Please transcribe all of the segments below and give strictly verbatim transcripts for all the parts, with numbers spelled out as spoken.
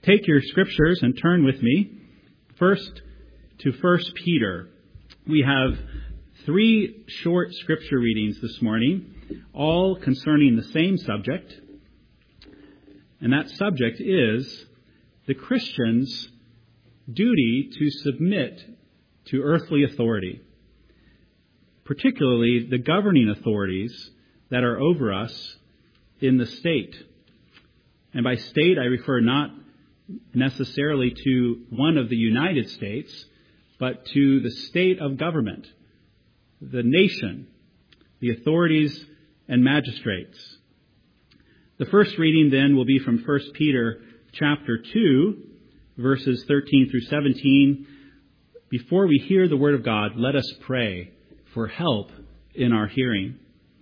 take your scriptures and turn with me first to First Peter. We have three short scripture readings this morning, all concerning the same subject. And that subject is the Christian's duty to submit to earthly authority, particularly the governing authorities that are over us in the state. And by state, I refer not necessarily to one of the United States, but to the state of government, the nation, the authorities and magistrates. The first reading then will be from First Peter chapter two, verses thirteen through seventeen. Before we hear the word of God, let us pray for help in our hearing.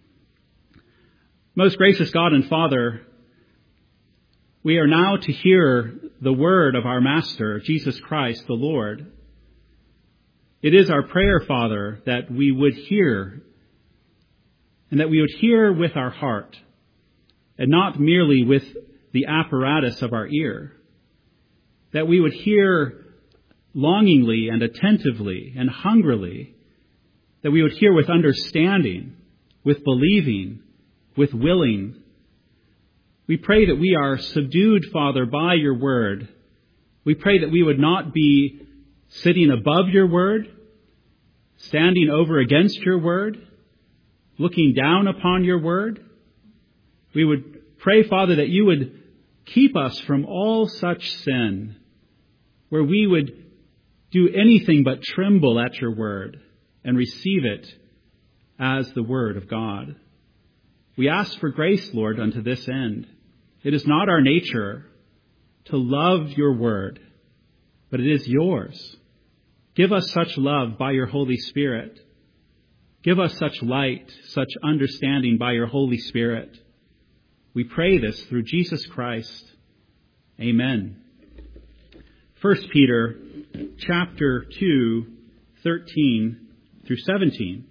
Most gracious God and Father, we are now to hear the word of our Master, Jesus Christ the Lord. It is our prayer, Father, that we would hear, and that we would hear with our heart, and not merely with the apparatus of our ear. That we would hear longingly and attentively and hungrily. That we would hear with understanding, with believing, with willing. We pray that we are subdued, Father, by your word. We pray that we would not be sitting above your word, standing over against your word, looking down upon your word. We would pray, Father, that you would keep us from all such sin, where we would do anything but tremble at your word and receive it as the word of God. We ask for grace, Lord, unto this end. It is not our nature to love your word, but it is yours. Give us such love by your Holy Spirit. Give us such light, such understanding by your Holy Spirit. We pray this through Jesus Christ. Amen. First Peter chapter two, thirteen through seventeen.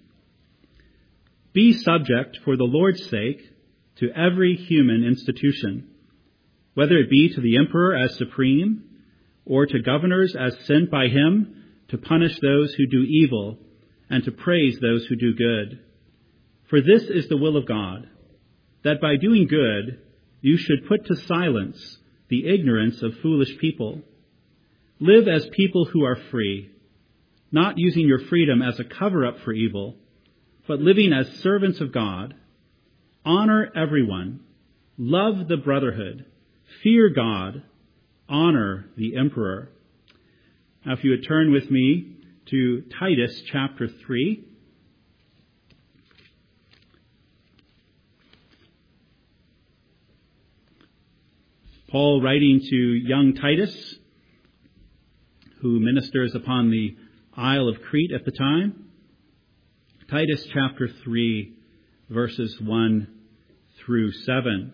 Be subject for the Lord's sake to every human institution, whether it be to the emperor as supreme, or to governors as sent by him to punish those who do evil and to praise those who do good. For this is the will of God, that by doing good you should put to silence the ignorance of foolish people. Live as people who are free, not using your freedom as a cover-up for evil, but living as servants of God. Honor everyone, love the brotherhood, fear God, honor the emperor. Now, if you would turn with me to Titus chapter three. Paul writing to young Titus, who ministers upon the Isle of Crete at the time. Titus chapter three, verses one through seven.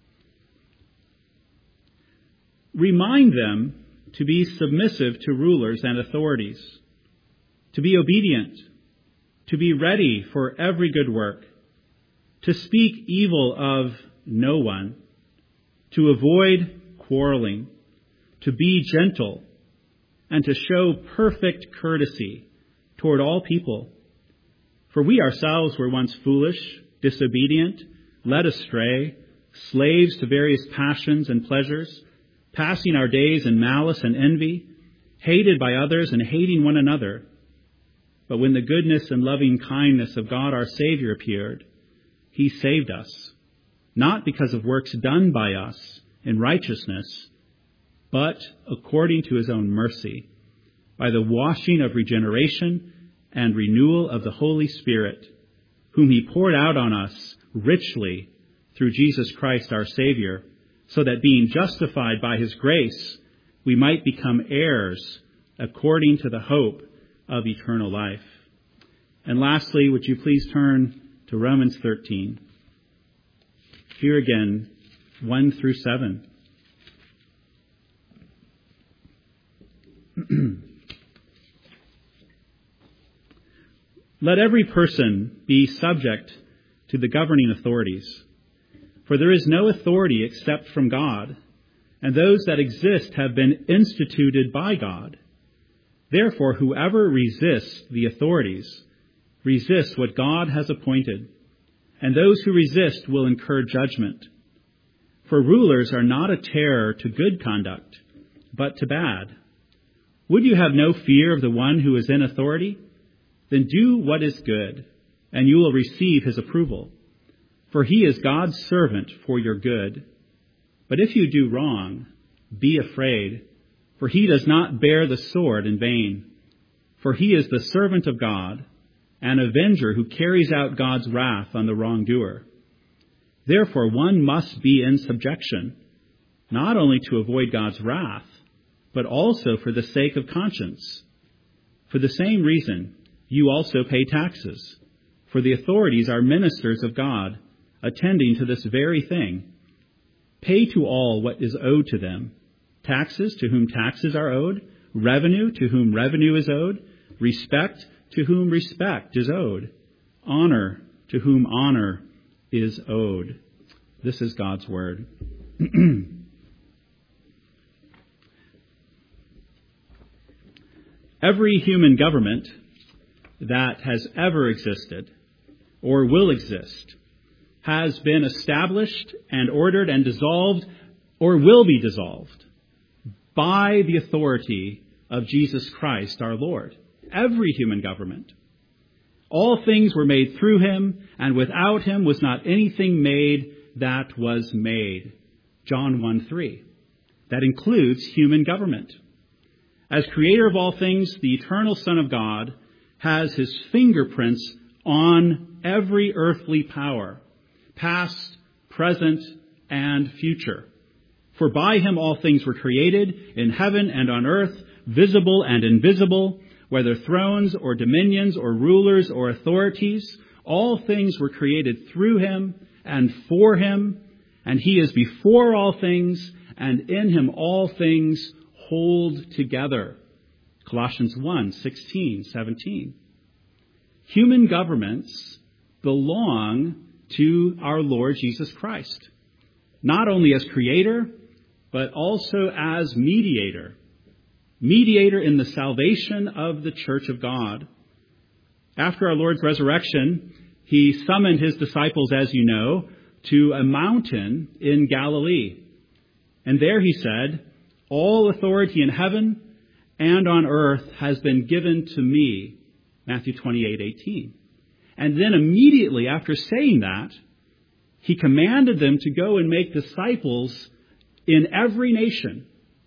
Remind them to be submissive to rulers and authorities, to be obedient, to be ready for every good work, to speak evil of no one, to avoid quarreling, to be gentle, and to show perfect courtesy toward all people. For we ourselves were once foolish, disobedient, led astray, slaves to various passions and pleasures, passing our days in malice and envy, hated by others and hating one another. But when the goodness and loving kindness of God our Savior appeared, he saved us, not because of works done by us in righteousness, but according to his own mercy, by the washing of regeneration and renewal of the Holy Spirit, whom he poured out on us richly through Jesus Christ our Savior, so that being justified by his grace, we might become heirs according to the hope of eternal life. And lastly, would you please turn to Romans thirteen. Here again, one through seven. Let every person be subject to the governing authorities, for there is no authority except from God, and those that exist have been instituted by God. Therefore, whoever resists the authorities resists what God has appointed, and those who resist will incur judgment. For rulers are not a terror to good conduct, but to bad. Would you have no fear of the one who is in authority? Then do what is good, and you will receive his approval. For he is God's servant for your good. But if you do wrong, be afraid, for he does not bear the sword in vain. For he is the servant of God, an avenger who carries out God's wrath on the wrongdoer. Therefore, one must be in subjection, not only to avoid God's wrath, but also for the sake of conscience. For the same reason, you also pay taxes, for the authorities are ministers of God, attending to this very thing. Pay to all what is owed to them, taxes to whom taxes are owed, revenue to whom revenue is owed, respect to whom respect is owed, honor to whom honor is owed. This is God's word. Every human government that has ever existed or will exist has been established and ordered and dissolved or will be dissolved by the authority of Jesus Christ, our Lord. Every human government. All things were made through him, and without him was not anything made that was made. John one three. That includes human government. As creator of all things, the eternal Son of God has his fingerprints on every earthly power, past, present, and future. For by him all things were created, in heaven and on earth, visible and invisible, whether thrones or dominions or rulers or authorities. All things were created through him and for him, and he is before all things, and in him all things hold together. Colossians one sixteen, seventeen. Human governments belong to our Lord Jesus Christ, not only as creator, but also as mediator. Mediator in the salvation of the church of God. After our Lord's resurrection, he summoned his disciples, as you know, to a mountain in Galilee. And there he said, all authority in heaven and on earth has been given to me. Matthew twenty-eight eighteen. And then immediately after saying that, he commanded them to go and make disciples in every nation.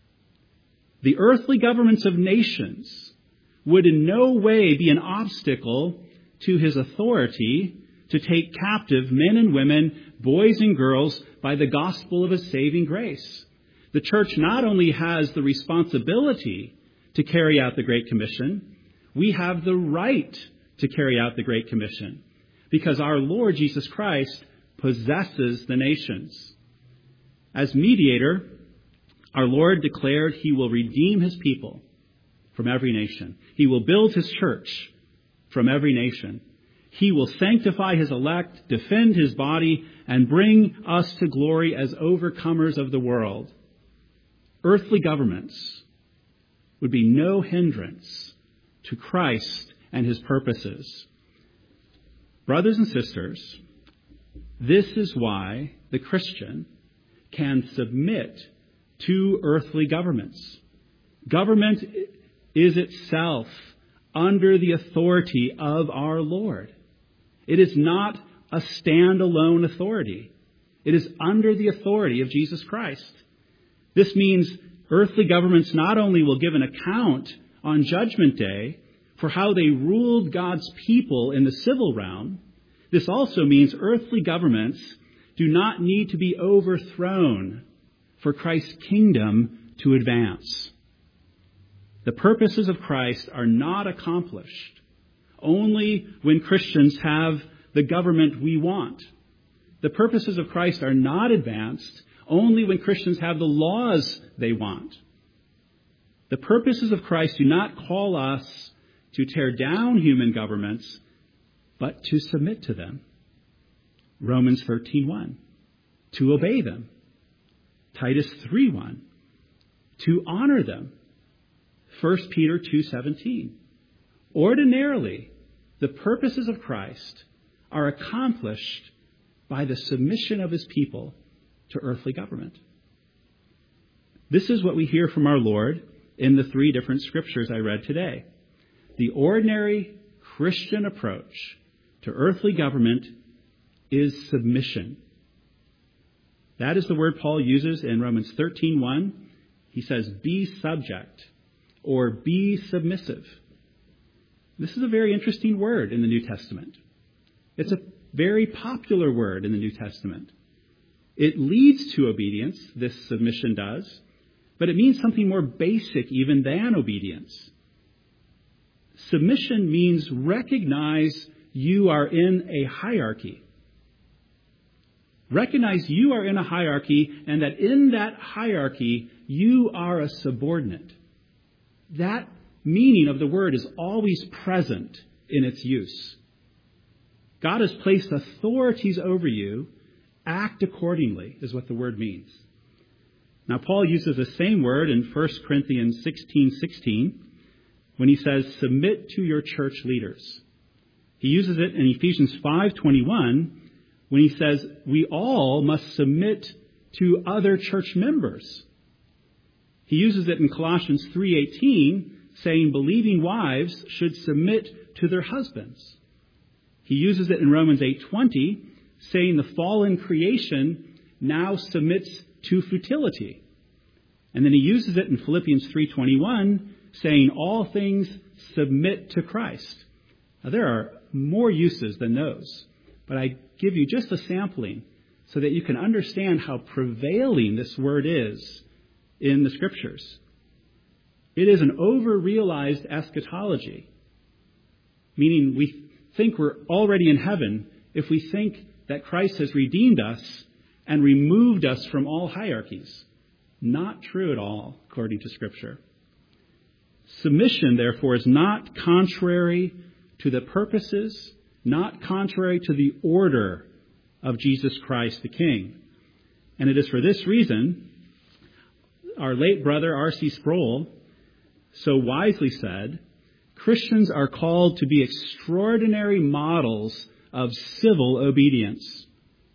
The earthly governments of nations would in no way be an obstacle to his authority to take captive men and women, boys and girls, by the gospel of his saving grace. The church not only has the responsibility to carry out the Great Commission, we have the right to carry out the Great Commission because our Lord Jesus Christ possesses the nations. As mediator, our Lord declared he will redeem his people from every nation. He will build his church from every nation. He will sanctify his elect, defend his body, and bring us to glory as overcomers of the world. Earthly governments would be no hindrance to Christ and his purposes. Brothers and sisters, this is why the Christian can submit to earthly governments. Government is itself under the authority of our Lord. It is not a standalone authority. It is under the authority of Jesus Christ. This means earthly governments not only will give an account on Judgment Day for how they ruled God's people in the civil realm, this also means earthly governments do not need to be overthrown for Christ's kingdom to advance. The purposes of Christ are not accomplished only when Christians have the government we want. The purposes of Christ are not advanced only when Christians have the laws they want. The purposes of Christ do not call us to tear down human governments, but to submit to them. Romans thirteen one. To obey them. Titus three one, to honor them. First Peter two seventeen. Ordinarily, the purposes of Christ are accomplished by the submission of his people to earthly government. This is what we hear from our Lord in the three different scriptures I read today. The ordinary Christian approach to earthly government is submission. That is the word Paul uses in Romans thirteen one. He says, be subject or be submissive. This is a very interesting word in the New Testament. It's a very popular word in the New Testament. It leads to obedience, this submission does, but it means something more basic even than obedience. Submission means recognize you are in a hierarchy. Recognize you are in a hierarchy and that in that hierarchy you are a subordinate. That meaning of the word is always present in its use. God has placed authorities over you. Act accordingly is what the word means. Now, Paul uses the same word in First Corinthians sixteen sixteen when he says, submit to your church leaders. He uses it in Ephesians five twenty-one when he says, we all must submit to other church members. He uses it in Colossians three eighteen, saying believing wives should submit to their husbands. He uses it in Romans eight twenty, saying the fallen creation now submits to futility. And then he uses it in Philippians three twenty-one, saying all things submit to Christ. Now there are more uses than those, but I give you just a sampling so that you can understand how prevailing this word is in the Scriptures. It is an over-realized eschatology, meaning we think we're already in heaven if we think that Christ has redeemed us and removed us from all hierarchies. Not true at all, according to Scripture. Submission, therefore, is not contrary to the purposes, not contrary to the order of Jesus Christ the King. And it is for this reason our late brother R C Sproul so wisely said, Christians are called to be extraordinary models of civil obedience.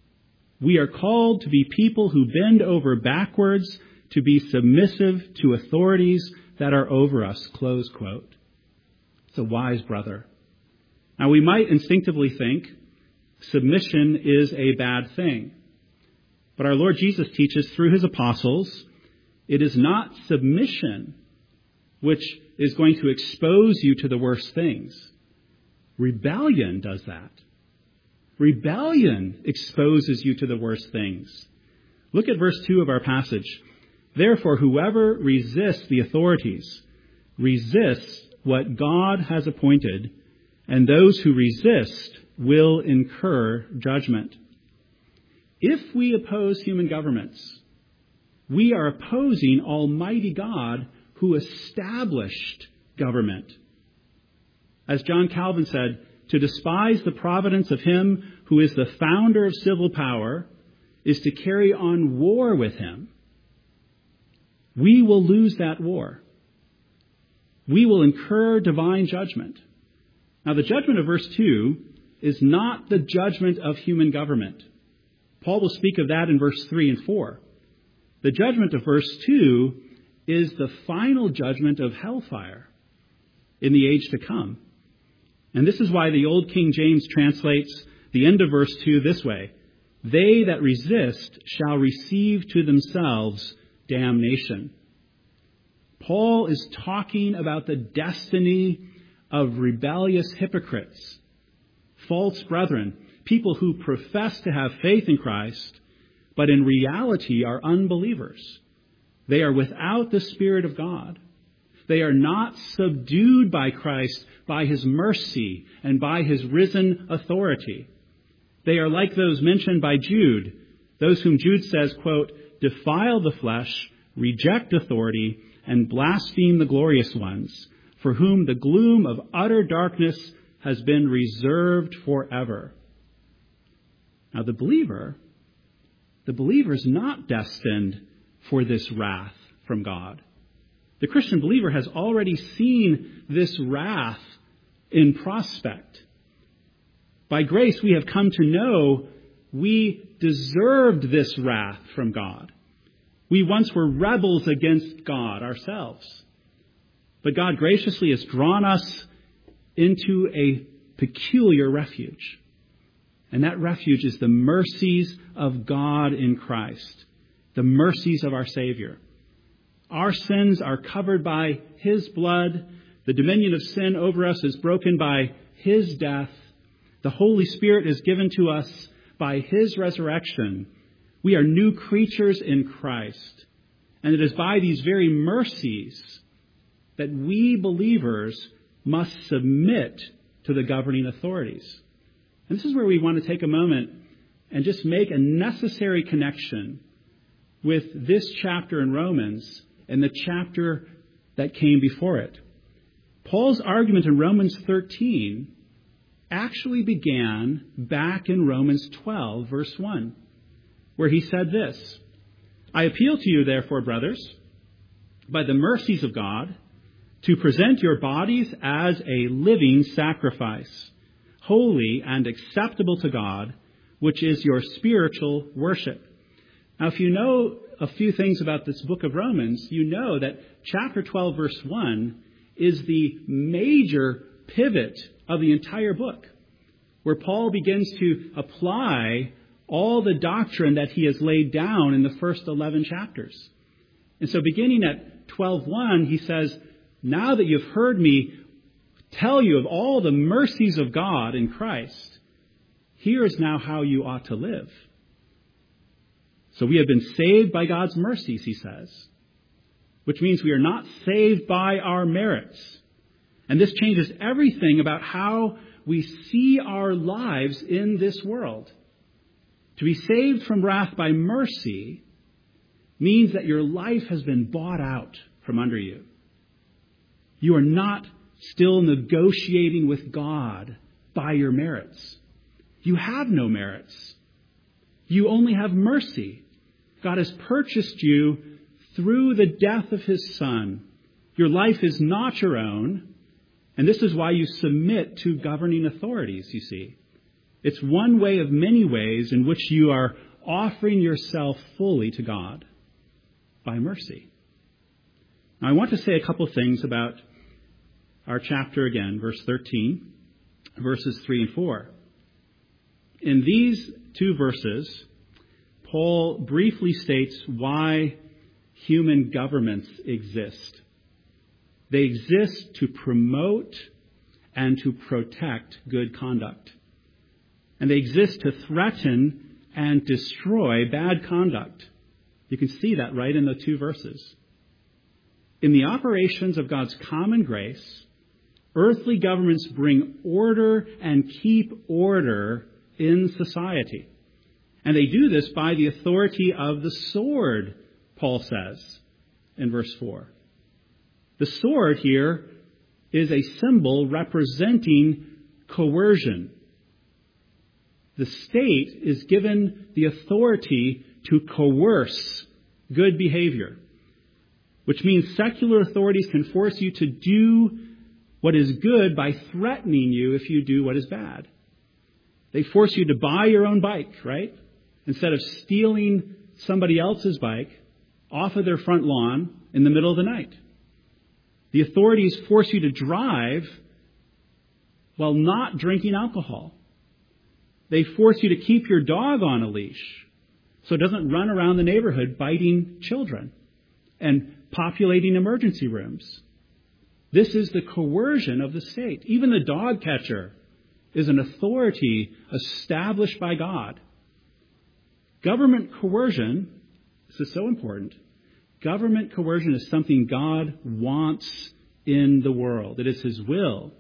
We are called to be people who bend over backwards to be submissive to authorities that are over us, close quote. It's a wise brother. Now, we might instinctively think submission is a bad thing. But our Lord Jesus teaches through his apostles, it is not submission which is going to expose you to the worst things. Rebellion does that. Rebellion exposes you to the worst things. Look at verse two of our passage. Therefore, whoever resists the authorities resists what God has appointed, and those who resist will incur judgment. If we oppose human governments, we are opposing Almighty God who established government. As John Calvin said, to despise the providence of him who is the founder of civil power is to carry on war with him. We will lose that war. We will incur divine judgment. Now, the judgment of verse two is not the judgment of human government. Paul will speak of that in verse three and four. The judgment of verse two is the final judgment of hellfire in the age to come. And this is why the old King James translates the end of verse two this way. They that resist shall receive to themselves damnation. Paul is talking about the destiny of rebellious hypocrites, false brethren, people who profess to have faith in Christ, but in reality are unbelievers. They are without the Spirit of God. They are not subdued by Christ, by his mercy, and by his risen authority. They are like those mentioned by Jude, those whom Jude says, quote, defile the flesh, reject authority, and blaspheme the glorious ones, for whom the gloom of utter darkness has been reserved forever. Now the believer, the believer is not destined for this wrath from God. The Christian believer has already seen this wrath in prospect. By grace, we have come to know we deserved this wrath from God. We once were rebels against God ourselves. But God graciously has drawn us into a peculiar refuge. And that refuge is the mercies of God in Christ, the mercies of our Savior. Our sins are covered by His blood. The dominion of sin over us is broken by His death. The Holy Spirit is given to us by His resurrection. We are new creatures in Christ. And it is by these very mercies that we believers must submit to the governing authorities. And this is where we want to take a moment and just make a necessary connection with this chapter in Romans and the chapter that came before it. Paul's argument in Romans thirteen actually began back in Romans twelve, verse one, where he said this, I appeal to you, therefore, brothers, by the mercies of God, to present your bodies as a living sacrifice, holy and acceptable to God, which is your spiritual worship. Now, if you know a few things about this book of Romans, you know that chapter twelve, verse one, is the major pivot of the entire book, where Paul begins to apply all the doctrine that he has laid down in the first eleven chapters. And so beginning at twelve one, he says, now that you've heard me tell you of all the mercies of God in Christ, here is now how you ought to live. So we have been saved by God's mercies, he says, which means we are not saved by our merits. And this changes everything about how we see our lives in this world. To be saved from wrath by mercy means that your life has been bought out from under you. You are not still negotiating with God by your merits. You have no merits. You only have mercy. God has purchased you through the death of His Son. Your life is not your own, and this is why you submit to governing authorities, you see. It's one way of many ways in which you are offering yourself fully to God by mercy. Now, I want to say a couple things about our chapter again, verse thirteen, verses three and four. In these two verses, Paul briefly states why human governments exist. They exist to promote and to protect good conduct. And they exist to threaten and destroy bad conduct. You can see that right in the two verses. In the operations of God's common grace, earthly governments bring order and keep order in society. And they do this by the authority of the sword, Paul says in verse four. The sword here is a symbol representing coercion. The state is given the authority to coerce good behavior, which means secular authorities can force you to do what is good by threatening you if you do what is bad. They force you to buy your own bike, right? Instead of stealing somebody else's bike off of their front lawn in the middle of the night. The authorities force you to drive while not drinking alcohol. They force you to keep your dog on a leash so it doesn't run around the neighborhood biting children and populating emergency rooms. This is the coercion of the state. Even the dog catcher is an authority established by God. Government coercion, this is so important, government coercion is something God wants in the world. It is His will.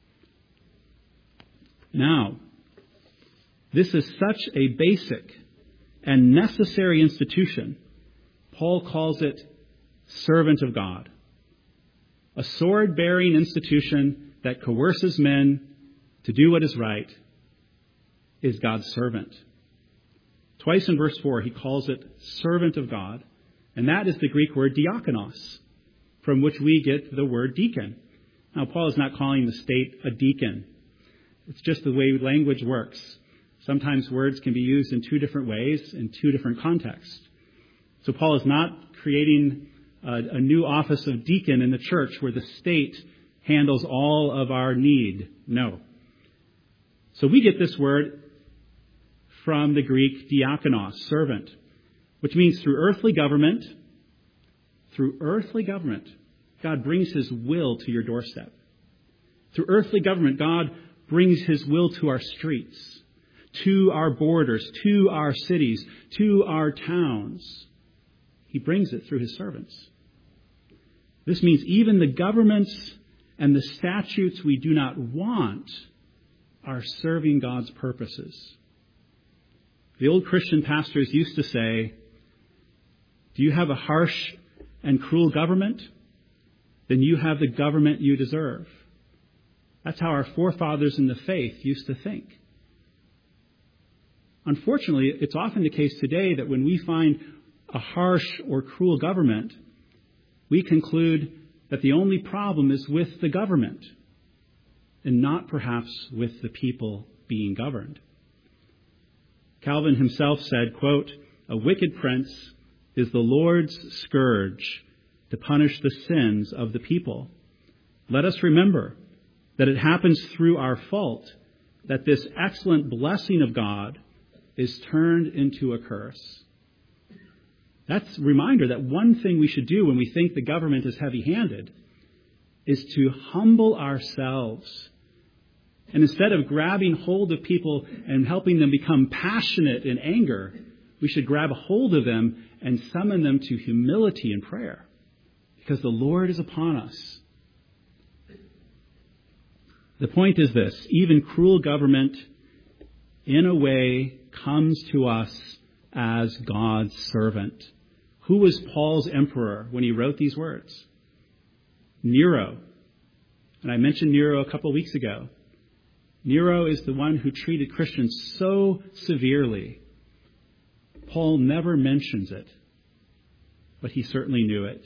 Now, this is such a basic and necessary institution. Paul calls it servant of God. A sword-bearing institution that coerces men to do what is right is God's servant. Twice in verse four, he calls it servant of God. And that is the Greek word diakonos, from which we get the word deacon. Now, Paul is not calling the state a deacon. It's just the way language works. Sometimes words can be used in two different ways, in two different contexts. So Paul is not creating a, a new office of deacon in the church where the state handles all of our need. No. So we get this word from the Greek diakonos, servant, which means through earthly government, through earthly government, God brings his will to your doorstep. Through earthly government, God brings his will to our streets, to our borders, to our cities, to our towns. He brings it through his servants. This means even the governments and the statutes we do not want are serving God's purposes. The old Christian pastors used to say, do you have a harsh and cruel government? Then you have the government you deserve. That's how our forefathers in the faith used to think. Unfortunately, it's often the case today that when we find a harsh or cruel government, we conclude that the only problem is with the government and not perhaps with the people being governed. Calvin himself said, quote, "A wicked prince is the Lord's scourge to punish the sins of the people. Let us remember that it happens through our fault that this excellent blessing of God is turned into a curse." That's a reminder that one thing we should do when we think the government is heavy-handed is to humble ourselves. And instead of grabbing hold of people and helping them become passionate in anger, we should grab a hold of them and summon them to humility and prayer, because the Lord is upon us. The point is this: even cruel government, in a way, comes to us as God's servant. Who was Paul's emperor when he wrote these words? Nero. And I mentioned Nero a couple of weeks ago. Nero is the one who treated Christians so severely. Paul never mentions it, but he certainly knew it.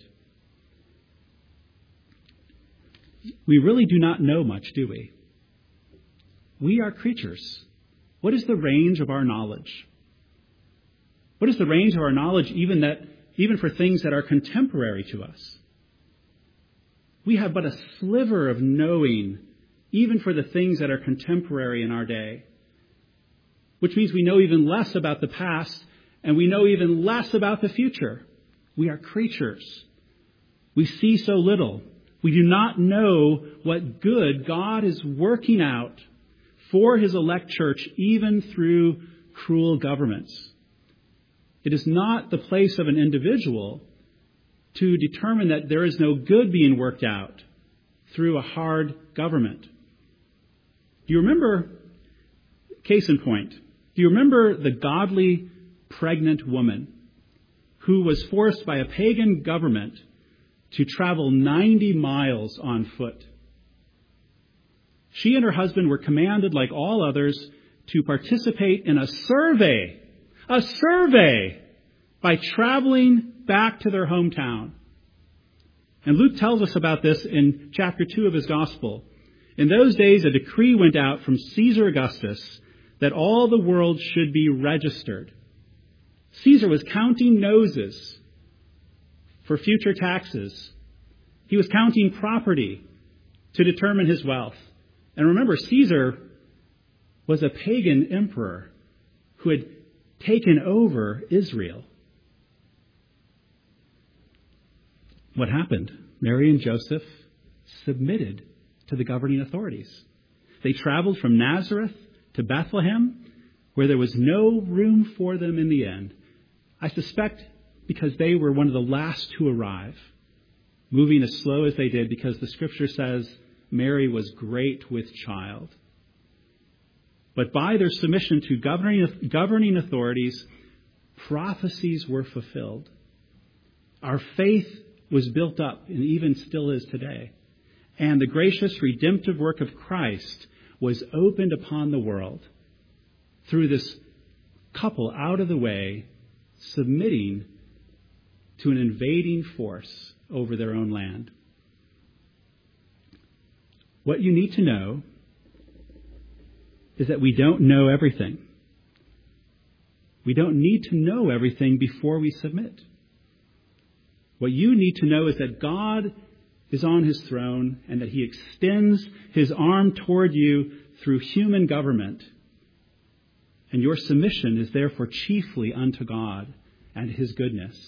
We really do not know much, do we? We are creatures. What is the range of our knowledge? What is the range of our knowledge even that even for things that are contemporary to us? We have but a sliver of knowing even for the things that are contemporary in our day, which means we know even less about the past and we know even less about the future. We are creatures. We see so little. We do not know what good God is working out for his elect church, even through cruel governments. It is not the place of an individual to determine that there is no good being worked out through a hard government. Do you remember, case in point, do you remember the godly pregnant woman who was forced by a pagan government to travel ninety miles on foot? She and her husband were commanded, like all others, to participate in a survey, a survey, by traveling back to their hometown. And Luke tells us about this in chapter two of his gospel. In those days, a decree went out from Caesar Augustus that all the world should be registered. Caesar was counting noses for future taxes. He was counting property to determine his wealth. And remember, Caesar was a pagan emperor who had taken over Israel. What happened? Mary and Joseph submitted to the governing authorities. They traveled from Nazareth to Bethlehem, where there was no room for them in the end. I suspect because they were one of the last to arrive, moving as slow as they did, because the scripture says Mary was great with child. But by their submission to governing, governing authorities, prophecies were fulfilled. Our faith was built up, and even still is today. And the gracious redemptive work of Christ was opened upon the world through this couple out of the way, submitting to an invading force over their own land. What you need to know is that we don't know everything. We don't need to know everything before we submit. What you need to know is that God is on his throne and that he extends his arm toward you through human government. And your submission is therefore chiefly unto God and his goodness.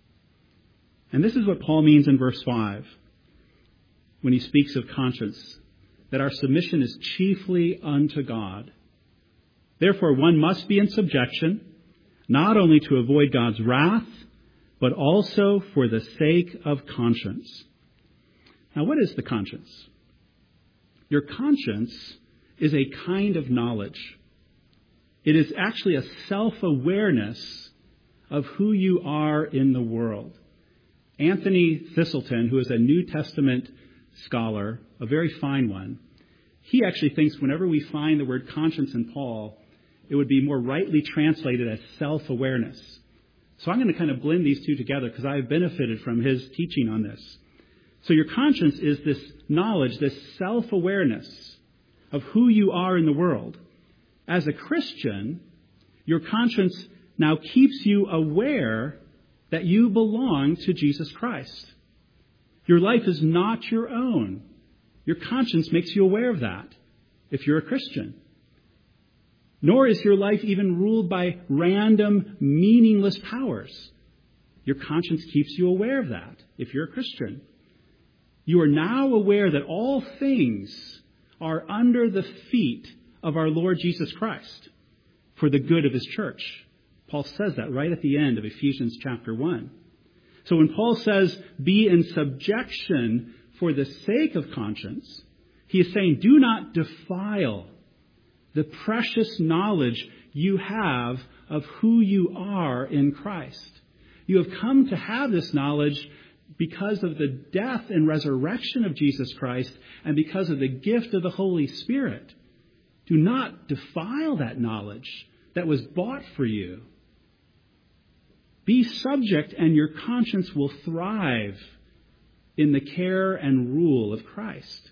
And this is what Paul means in verse five when he speaks of conscience, that our submission is chiefly unto God. Therefore, one must be in subjection, not only to avoid God's wrath, but also for the sake of conscience. Now, what is the conscience? Your conscience is a kind of knowledge. It is actually a self-awareness of who you are in the world. Anthony Thistleton, who is a New Testament scholar, a very fine one, he actually thinks whenever we find the word conscience in Paul, it would be more rightly translated as self-awareness. So I'm going to kind of blend these two together because I have benefited from his teaching on this. So your conscience is this knowledge, this self-awareness of who you are in the world. As a Christian, your conscience now keeps you aware that you belong to Jesus Christ. Your life is not your own. Your conscience makes you aware of that if you're a Christian. Nor is your life even ruled by random, meaningless powers. Your conscience keeps you aware of that if you're a Christian. You are now aware that all things are under the feet of our Lord Jesus Christ for the good of his church. Paul says that right at the end of Ephesians chapter one. So when Paul says, be in subjection for the sake of conscience, he is saying, do not defile the precious knowledge you have of who you are in Christ. You have come to have this knowledge because of the death and resurrection of Jesus Christ and because of the gift of the Holy Spirit. Do not defile that knowledge that was bought for you. Be subject and your conscience will thrive in the care and rule of Christ.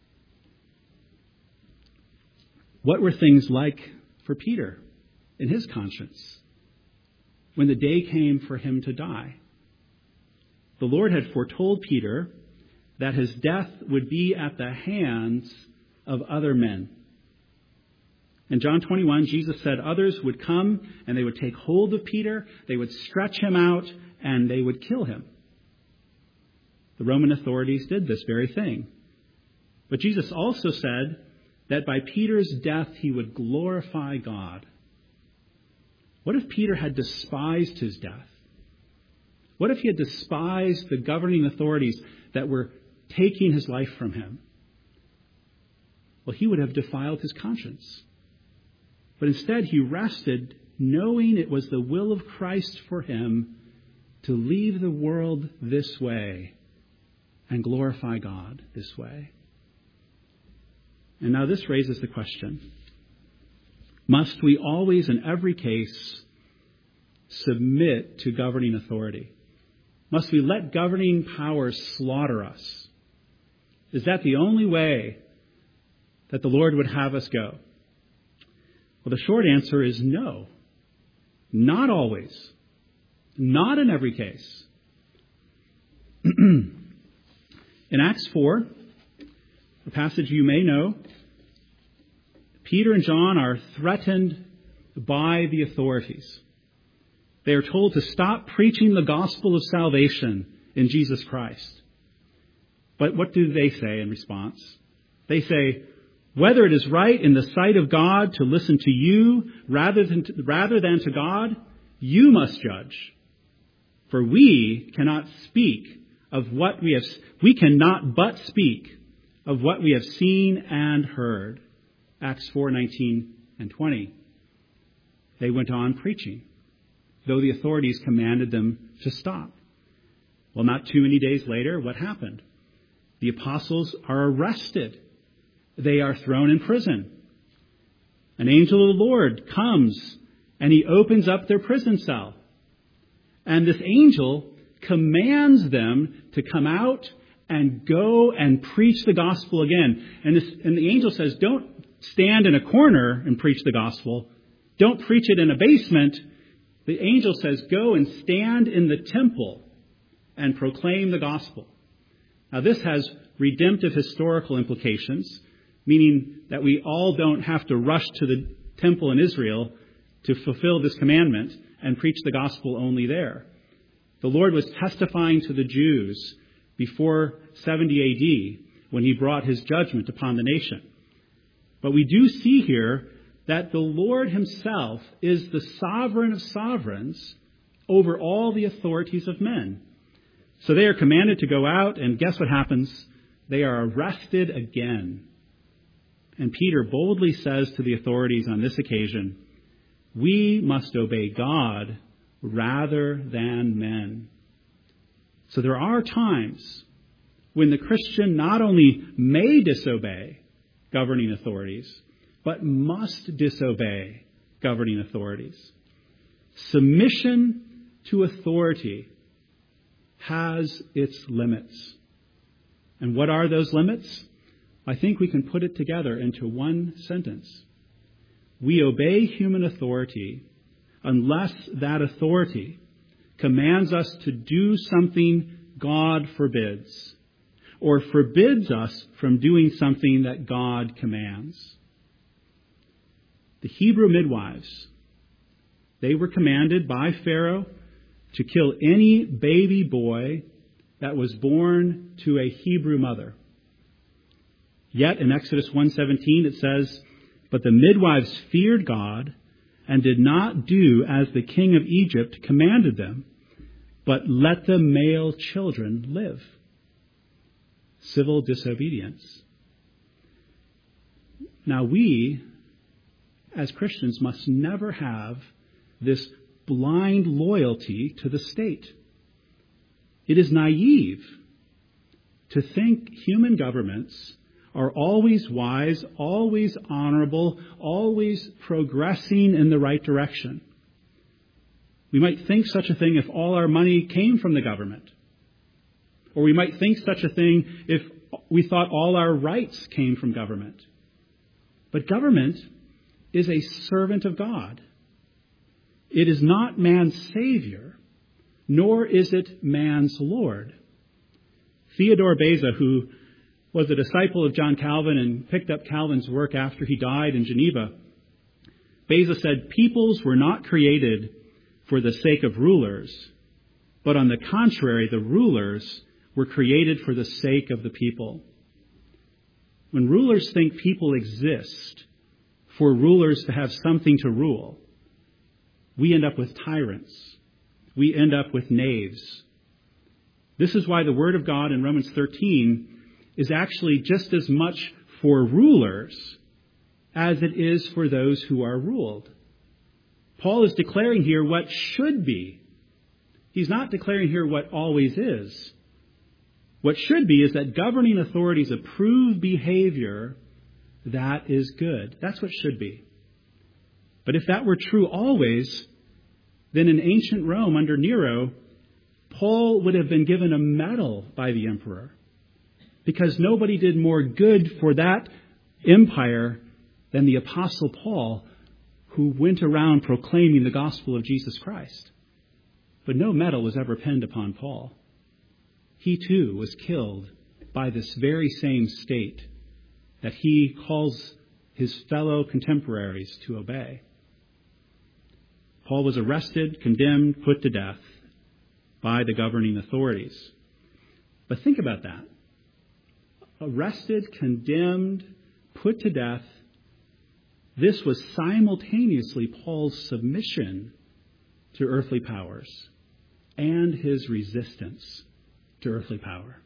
What were things like for Peter in his conscience when the day came for him to die? The Lord had foretold Peter that his death would be at the hands of other men. In John twenty-one, Jesus said others would come and they would take hold of Peter, they would stretch him out, and they would kill him. The Roman authorities did this very thing. But Jesus also said that by Peter's death he would glorify God. What if Peter had despised his death? What if he had despised the governing authorities that were taking his life from him? Well, he would have defiled his conscience. But instead he rested, knowing it was the will of Christ for him to leave the world this way and glorify God this way. And now this raises the question, must we always, in every case, submit to governing authority? Must we let governing powers slaughter us? Is that the only way that the Lord would have us go? Well, the short answer is no. Not always. Not in every case. In Acts four, a passage you may know, Peter and John are threatened by the authorities. They are told to stop preaching the gospel of salvation in Jesus Christ. But what do they say in response? They say, whether it is right in the sight of God to listen to you rather than to, rather than to God, you must judge. For we cannot speak of what we have, we cannot but speak of what we have seen and heard. Acts four, nineteen and twenty. They went on preaching, though the authorities commanded them to stop. Well, not too many days later, what happened? The apostles are arrested. They are thrown in prison. An angel of the Lord comes and he opens up their prison cell. And this angel commands them to come out and go and preach the gospel again. And, this, and the angel says, don't stand in a corner and preach the gospel. Don't preach it in a basement. The angel says, go and stand in the temple and proclaim the gospel. Now, this has redemptive historical implications, meaning that we all don't have to rush to the temple in Israel to fulfill this commandment and preach the gospel only there. The Lord was testifying to the Jews before seventy A D when he brought his judgment upon the nation. But we do see here that the Lord himself is the sovereign of sovereigns over all the authorities of men. So they are commanded to go out, and guess what happens? They are arrested again. And Peter boldly says to the authorities on this occasion, we must obey God rather than men. So there are times when the Christian not only may disobey governing authorities, but must disobey governing authorities. Submission to authority has its limits. And what are those limits? I think we can put it together into one sentence. We obey human authority unless that authority commands us to do something God forbids, or forbids us from doing something that God commands. The Hebrew midwives, they were commanded by Pharaoh to kill any baby boy that was born to a Hebrew mother. Yet in Exodus one seventeen it says, but the midwives feared God and did not do as the king of Egypt commanded them, but let the male children live. Civil disobedience. Now we, as Christians, must never have this blind loyalty to the state. It is naive to think human governments are always wise, always honorable, always progressing in the right direction. We might think such a thing if all our money came from the government. Or we might think such a thing if we thought all our rights came from government. But government is a servant of God. It is not man's savior, nor is it man's Lord. Theodore Beza, who was a disciple of John Calvin and picked up Calvin's work after he died in Geneva, Beza said, peoples were not created for the sake of rulers, but on the contrary, the rulers were created for the sake of the people. When rulers think people exist for rulers to have something to rule, we end up with tyrants. We end up with knaves. This is why the Word of God in Romans thirteen is actually just as much for rulers as it is for those who are ruled. Paul is declaring here what should be. He's not declaring here what always is. What should be is that governing authorities approve behavior that is good. That's what should be. But if that were true always, then in ancient Rome under Nero, Paul would have been given a medal by the emperor, because nobody did more good for that empire than the Apostle Paul, who went around proclaiming the gospel of Jesus Christ. But no medal was ever pinned upon Paul. He too was killed by this very same state that he calls his fellow contemporaries to obey. Paul was arrested, condemned, put to death by the governing authorities. But think about that. Arrested, condemned, put to death. This was simultaneously Paul's submission to earthly powers and his resistance to earthly power.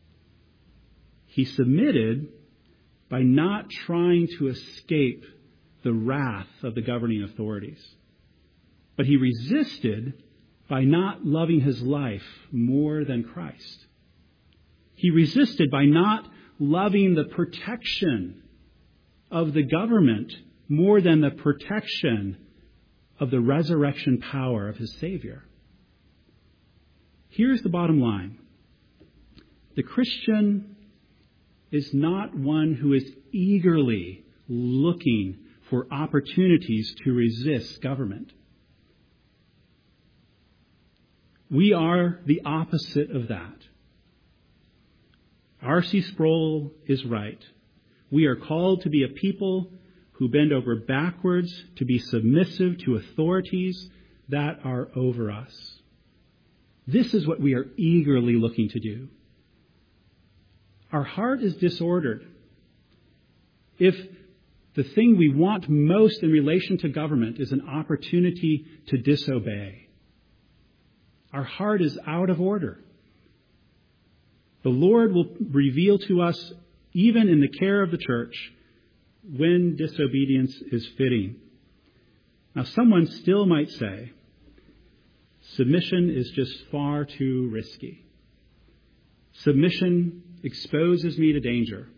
He submitted by not trying to escape the wrath of the governing authorities, but he resisted by not loving his life more than Christ. He resisted by not loving the protection of the government more than the protection of the resurrection power of his Savior. here's the bottom line. The Christian is not one who is eagerly looking for opportunities to resist government. We are the opposite of that. R C Sproul is right. We are called to be a people who bend over backwards to be submissive to authorities that are over us. This is what we are eagerly looking to do. Our heart is disordered. If the thing we want most in relation to government is an opportunity to disobey, our heart is out of order. The Lord will reveal to us, even in the care of the church, when disobedience is fitting. Now, someone still might say, submission is just far too risky. Submission exposes me to danger.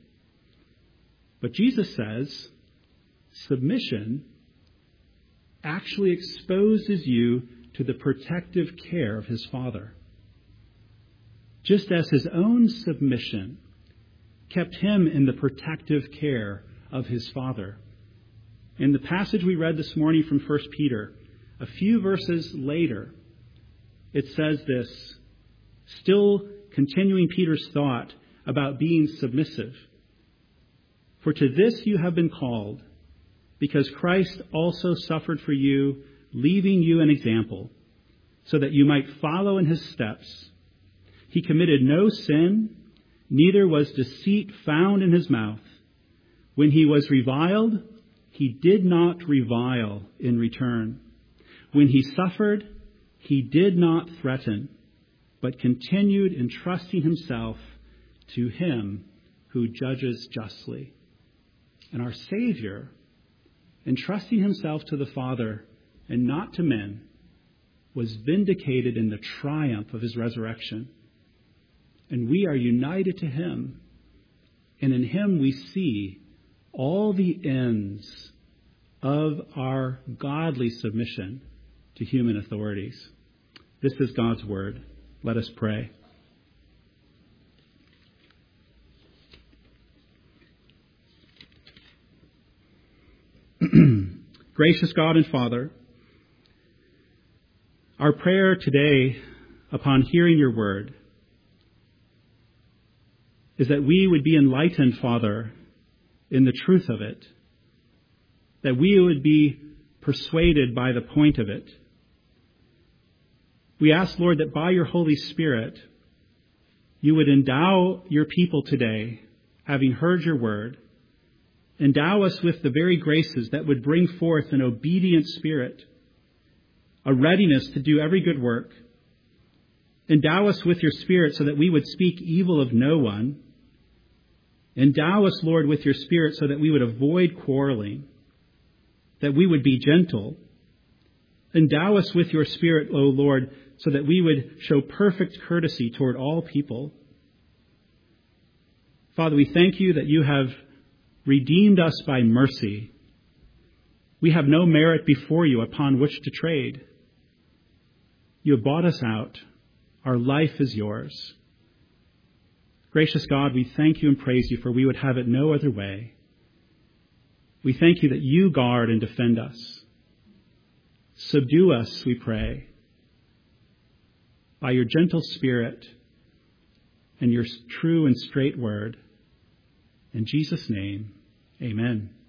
But Jesus says, submission actually exposes you to the protective care of his Father. Just as his own submission kept him in the protective care of his Father. In the passage we read this morning from First Peter, a few verses later, it says this, still continuing Peter's thought about being submissive. For to this you have been called, because Christ also suffered for you, leaving you an example, so that you might follow in his steps. He committed no sin, neither was deceit found in his mouth. When he was reviled, he did not revile in return. When he suffered, he did not threaten, but continued entrusting himself to him who judges justly. And our Savior, entrusting himself to the Father and not to men, was vindicated in the triumph of his resurrection. And we are united to him. And in him we see all the ends of our godly submission to human authorities. This is God's word. Let us pray. Gracious God and Father, our prayer today upon hearing your word is that we would be enlightened, Father, in the truth of it, that we would be persuaded by the point of it. We ask, Lord, that by your Holy Spirit, you would endow your people today, having heard your word. Endow us with the very graces that would bring forth an obedient spirit, a readiness to do every good work. Endow us with your Spirit so that we would speak evil of no one. Endow us, Lord, with your Spirit so that we would avoid quarreling, that we would be gentle. Endow us with your Spirit, O Lord, so that we would show perfect courtesy toward all people. Father, we thank you that you have redeemed us by mercy. We have no merit before you upon which to trade. You have bought us out. Our life is yours. Gracious God, we thank you and praise you, for we would have it no other way. We thank you that you guard and defend us. Subdue us, we pray, by your gentle Spirit and your true and straight word. In Jesus' name, amen.